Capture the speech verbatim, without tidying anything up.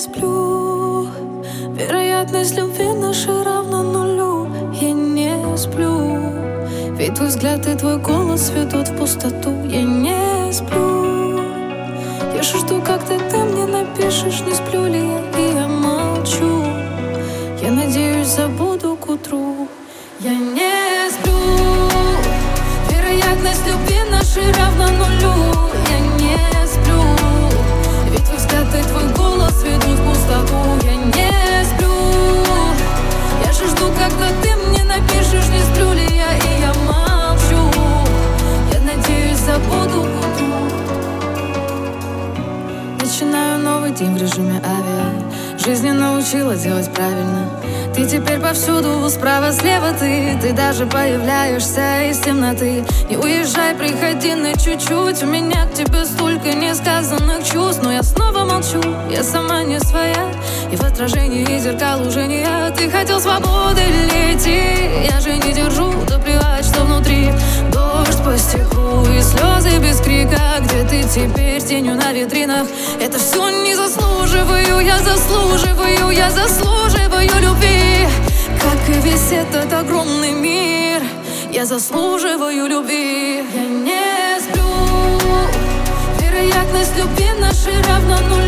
сплю. Вероятность любви нашей равна нулю. Я не сплю, ведь твой взгляд и твой голос ведут в пустоту. Я не сплю, я же жду, когда ты мне напишешь, не сплю ли я, и я молчу. Я надеюсь, забуду к утру. Я не сплю, вероятность любви нашей равна нулю. Я не сплю, ведь твой взгляд и твой голос ведут в пустоту. Я не сплю, я же жду, когда ты мне напишешь, не сплю ли я, и я молчу. Я надеюсь, забуду к утру. Начинаю новый день в режиме авиа. Жизнь не научила делать правильно. Ты теперь повсюду, справа, слева ты. Ты даже появляешься из темноты. Не уезжай, приходи на чуть-чуть. У меня к тебе столько несказанных чувств. Но я снова молчу, я сама не своя. И в отражении зеркал уже не я. Ты хотел свободы, лети. Я же не держу, да плевать, что внутри. Дождь по стеклу и слезы без крика. Где ты теперь, тенью на витринах? Это все не заслуживаю, я заслуживаю, я заслуживаю любви. Как и весь этот огромный мир, я заслуживаю любви. Я не сплю, вероятность любви нашей равна нулю.